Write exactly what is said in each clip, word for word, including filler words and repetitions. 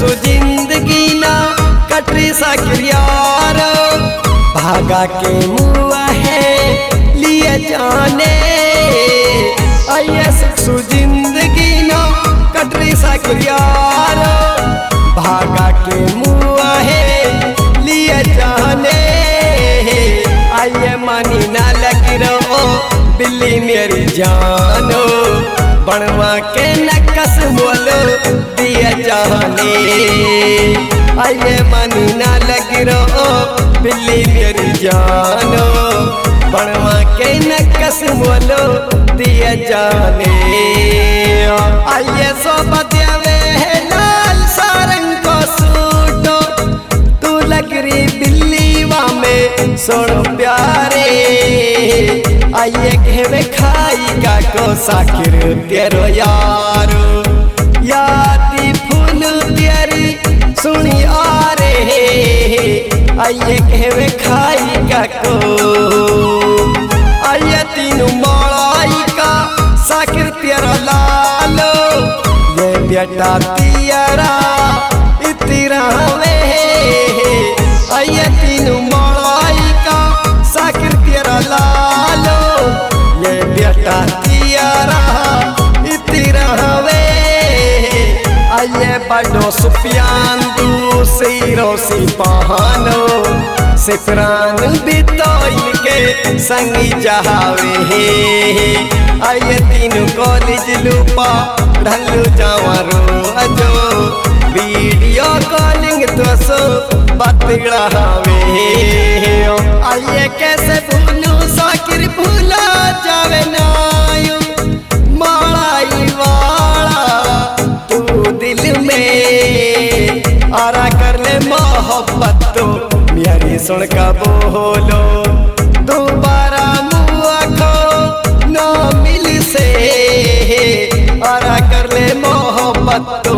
सो जिंदगी ना कटरी साकिर यार भागा के मुआ है लिए जाने आइए सो जिंदगी ना कटरी साकिर यार भागा के मुआ है लिए जाने आइए मानी ना लगी रहो बिल्ली मेरी जानो बनवा के नकस बोलो दिया जाने आइए मानी ना लगी रहो बिल्ली मेरी जानो बनवा के नकस बोलो दिया जाने आइए सो बतियावे लाल सारंग को सूटो तू लगरी बिल्ली में सोनो प्यारे आइए घेवे खाई का को साकिर तेरो यारो यादी फूल तेरी सुनी आ रे आइए घेवे खाई का को आइए तीनों मड़ाई का साकिर तेरा लालो ये बेटा तेरा इतरा वे आइए तीनों मड़ाई का साकिर तेरा लालो ये बेटा तेरा इतरा वे आइए बड़ो सुफियान दूसरी रोसी पहानो सिफरान बितोई के संगी जहावे आइए तीनों कॉलेज लूपा ढलू जावरो अजो वीडियो कॉलिंग तो सो बतड़ा हवे आइए कैसे भूलू साकिर भूला जावे नायू माड़ाई वाला तू दिल में आरा कर ले मोहब्बत तो मेरी सुन का बोलो दोबारा मुआ को ना मिल से आरा कर ले मोहब्बत तो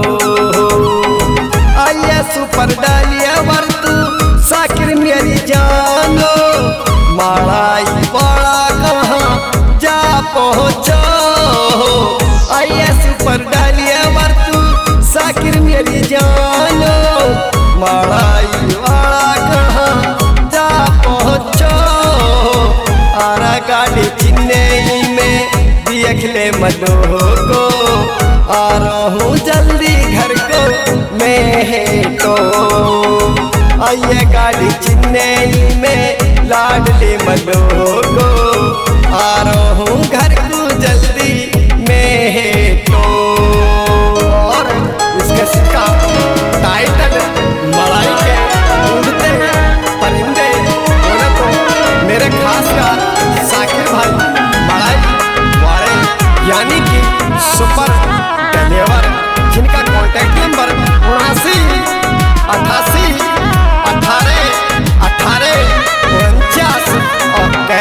आइए सुपर डालिया वर्तू साकिर मेरी जानो माड़ाई बड़ा कहाँ जा पहुँचो आइए सुपर डालिया वर्तू साकिर मेरी जानो माड़ाई बड़ा कहाँ जा पहुँचो आरा गाड़ी चेन्नई में देख ले मलो को आ रहा हूँ जल्दी घर को मैं तो आइए गाड़ी चेन्नई में लाडली मलो को आ रहा हूँ घर को जल्दी मैं तो और इसके सिक्का टाइटल मड़ाई के उड़ते हैं परिंदे बोले तो मेरे खास का साकिर भाई मड़ाई वाले यानी कि सुपर डिलीवर जिनका कॉन्टैक्ट नंबर उनासी अठासी अठारह अठारह उनचास ओके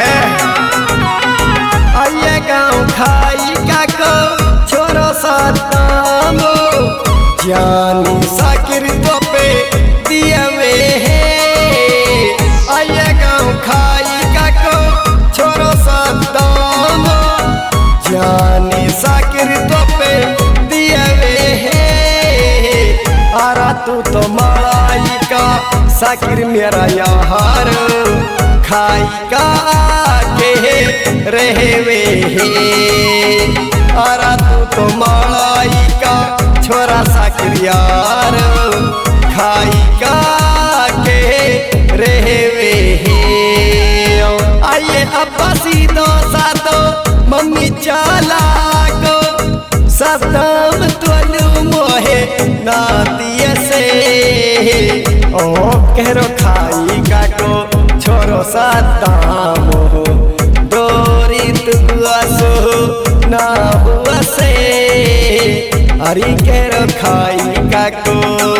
आइए गाँव खाई का को छोरो सातामो जानी साकिर तो पे दिया वे आइए गाँव खाई का को छोरो सातामो जानी साकिर तो पे दिया वे आरा तू तो मड़ाई का साकिर मेरा यार खाई का के रहे वे आरा तू तो मड़ाई का छोरा साकिर यार खाई का के रहे वे आइए अब्बा सीधो सातो मम्मी चाला को सदम तुलू मोहे नातिया से ओ कहरो खाई का को छोरो साताम हो डोरी तुआ सो ना हुआ से हरी कहरो खाई का को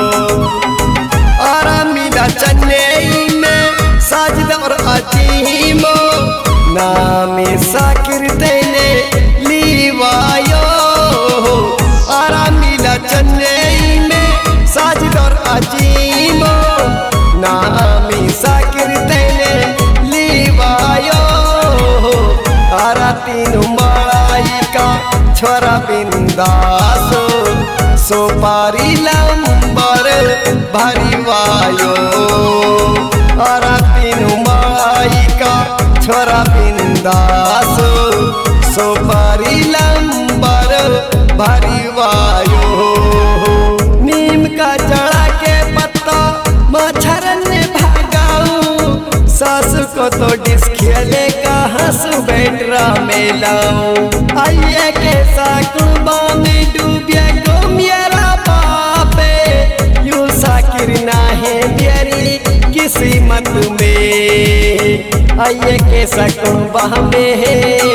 आरा मिला चेन्नई में साजिद और अजीमो नाम साकिर तेने लीवायो आरा मिला चेन्नई में साजिद और अजीमो नाम साकिर तेने लीवायो आरा तीनों मड़ाई का छोरा बिंदासो सो सुपारी लंबर भरी वायो और तीनू माई का छोरा बिंदास सुपारी लंबर भरी वायो। नीम का जड़ा के पत्ता मच्छर ने भागाऊं सास को तो डिस खेले का हंस बैठरा में लाऊं। आइए के साकुबा में डूबिया को मेरा बापे यू साकिर ना है मेरी किस्मत में। आइए के साकुबा में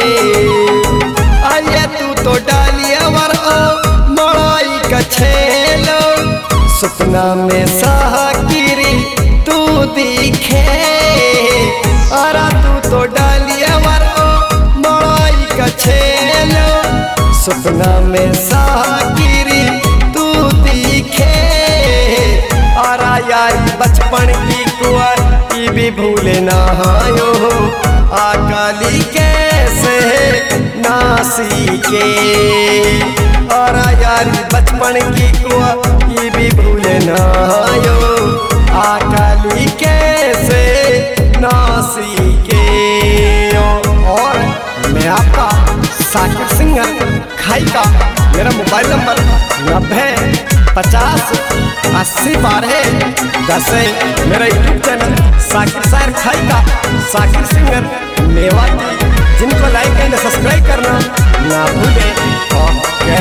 आइए तू तो डालिया वर मड़ाई का छेलो सपना में साकिरी तू दिखे अरा तू तो डालिया वर मड़ाई का छेलो सपना में साकिरी तू दिखे। अरा यारी बचपन की कुआर की भी भूले ना आयो आकाली कैसे नासी के। और यारी बचपन की कुआ ये भी भूले ना आयो आकाली कैसे नासी के। और मैं आपका साकिर सिंगर खाई का मेरा मोबाइल नंबर नब्बे पचास अस्सी बारह दस है। मेरा यूट्यूब चैनल साकिर सायर खाई का साकिर सिंगर मेवाती जिनको लाइक एंड सब्सक्राइब करना ना भूलें। ओके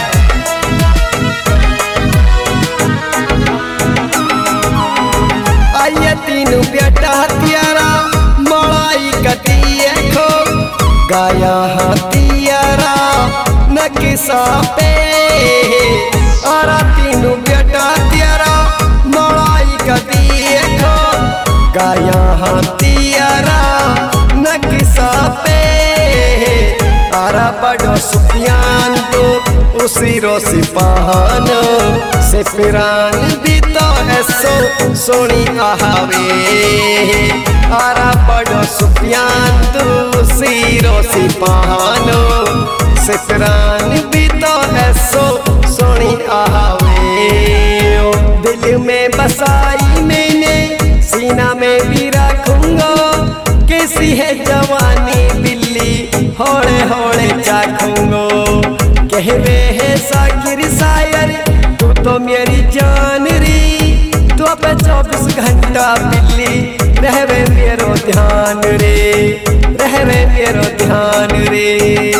आइए तीनों बेटा हथियारा मड़ाई कटिए खो गाया हथियारा नक्शा पे। और तीनों बेटा हथियारा मड़ाई कटिए खो गाया हथियारा नक्शा पे। आरा बड़ो सुफियान तो उसी रोसी पहान से पिरान भी तो ऐसो सोनी आवे। आरा बड़ो सुफियान तो उसी रोसी पहान से पिरान भी तो ऐसो सोनी आवे। दिल में बसाई मैंने सीना में भी रखूंगा कैसी है जवानी बिल्ली होड़े होड़े चाखूंगो। कहवे है साकिर सायर तू तो मेरी जान री तू अब चौबीस घंटा बिल्ली रहवे मेरो ध्यान रे रहवे मेरो ध्यान रे।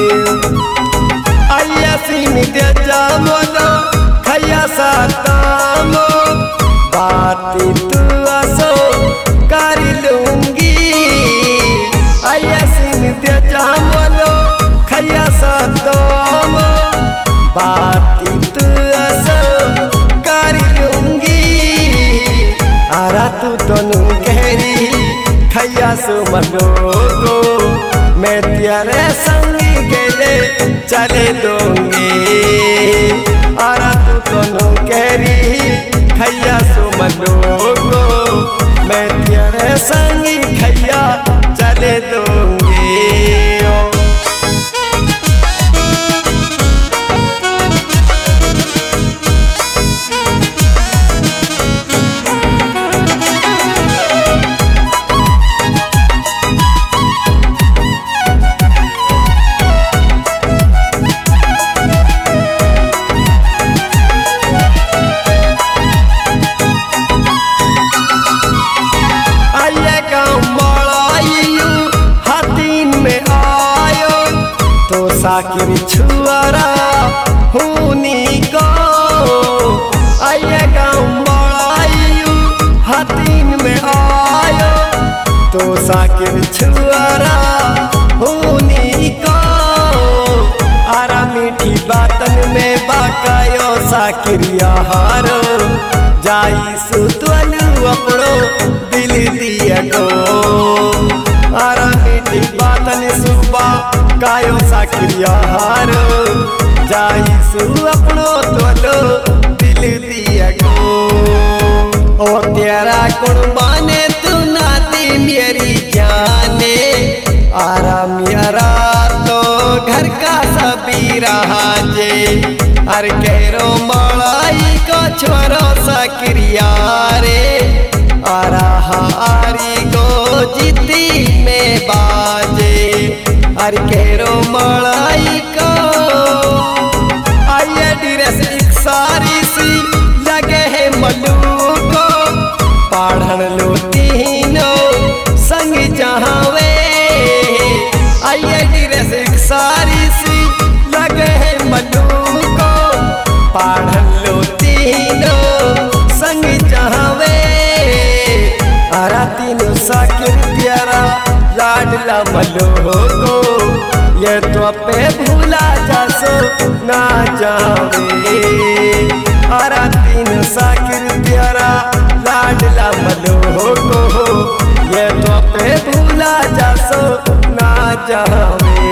आया सीमित जामो खैया सातामो बाती तू असो कर लूंगी। आया सीमित जामो खैया सातामो बाती तू असो कर लूंगी। आरा तू तनु कहरी खैया सो मलोगो मैं तेरे संग गेले चले दूंगी। आरा तू तनु कहरी खैया सो मलोगो मैं तेरे संग खैया चले दूंगी। साकिर छुआरा हुनी को आइए गाँव बड़ायू हाथीन में आयो तो साकिर छुआरा हुनी को। आरा मीठी बातन में बाकायो साकिर यारो जाई सुतवलू अपनो दिल दिया को। आरा मीठी बातन सुबह कायो साकिरिया हारो जाई सु अपनो तोलो दिल दिया को। ओ तेरा कुर्बाने तू नाती मेरी जाने आरा मेरा तो घर का सभी रहा जे हर करो माला छोरो सक्रिया रे अरहारी गो जीती में बाजे अरे केरो मलाई को आइए ड्रेस एक सारी सी लगे है मल्लू को पढ़न लो तीनों संग जहावे आइए ड्रेस एक सारी सी लगे है मल्लू को पढ़न लो तीनों संग जहावे अरा तीनों साकिर प्यारा लाडला मल्लू को ये तो पे भूला जासो ना जावे अरा तीन साकिर प्यारा लाडला मल्लू को ये तो पे भूला जासो ना जावे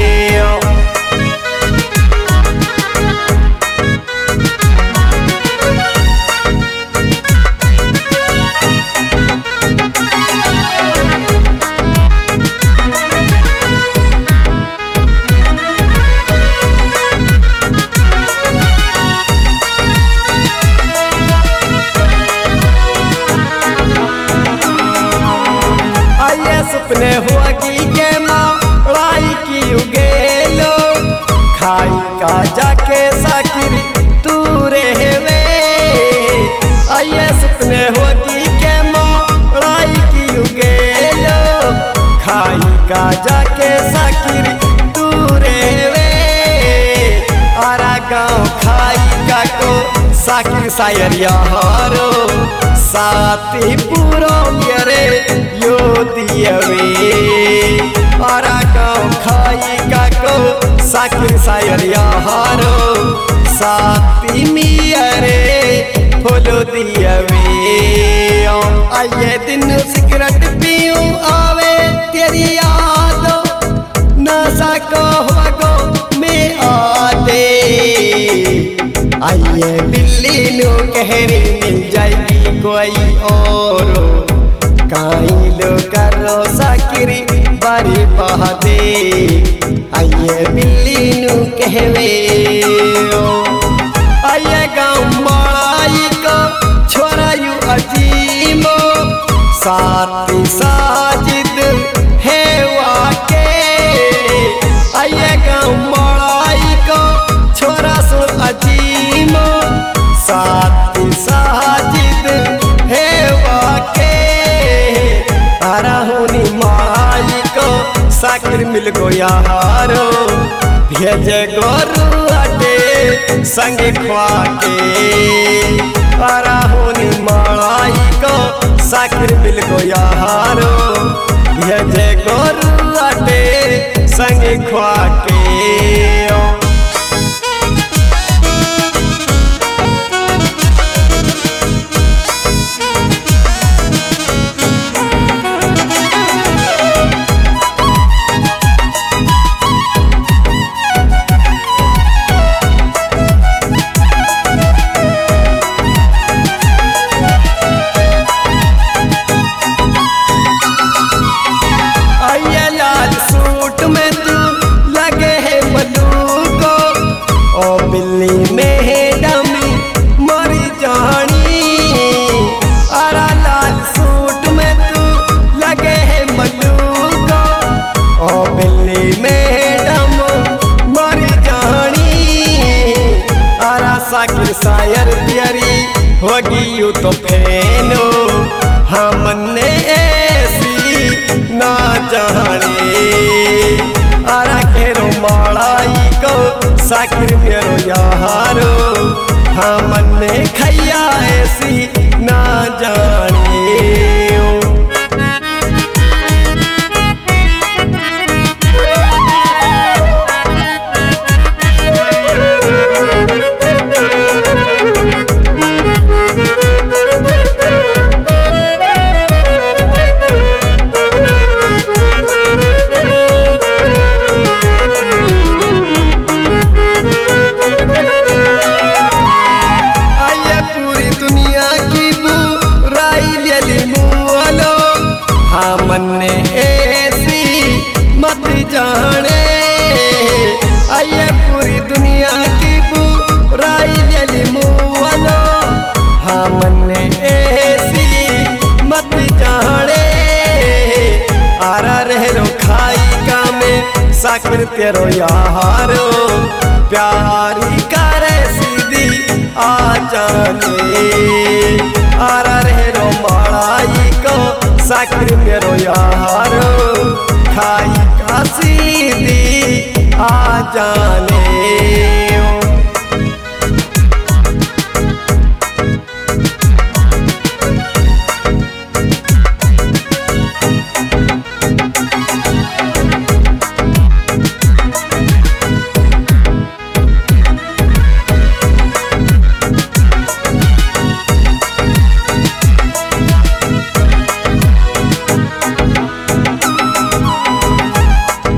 सपने हुआ की के माई की उगेलो खाई का जाके साकिर तू रहवे आइए सपने हुआ की के माई की उगेलो खाई का जाके साकिर तू रहवे आरा गाँव खाई का को साकिर सायर यारो साथी पूरो मेरे यो दियवे और गाँव खाई का को साकिर सायर यारो साथी मियरे फूलो दियवे आइए दिन सिगरेट पीऊं आवे तेरी याद नशा को हो में आते आइए बिल्ली नो कहरी मिल जाएगी कोई और काई लो करो साकिरी बारी पहदे आइए बिल्ली नु कहवे आइए गाँव मलाई को छोरा यू अजीमो साथी साजिद है वाके आइए गाँव मलाई को छोरा सो अजीमो साथी साजिद है वाके अरहुनी माई को साकिर मिल गो यारो भेजे गोरु अटे संग ख्वाके अरहुनी माई को साकिर मिल गो यारो भेजे गोरु अटे संग ख्वाके साकिर सायर प्यारी होगी यू तो फेनो हमने ऐसी ना जाने आरा केरो मलाई को साकिर मेरो यारो हमने खैया ऐसी ना जाने साकिर तेरो यारो प्यारी करे सीधी आ जाने आरा रे रो मालाई को साकिर मेरो यारो खाई का सीधी आ जाने।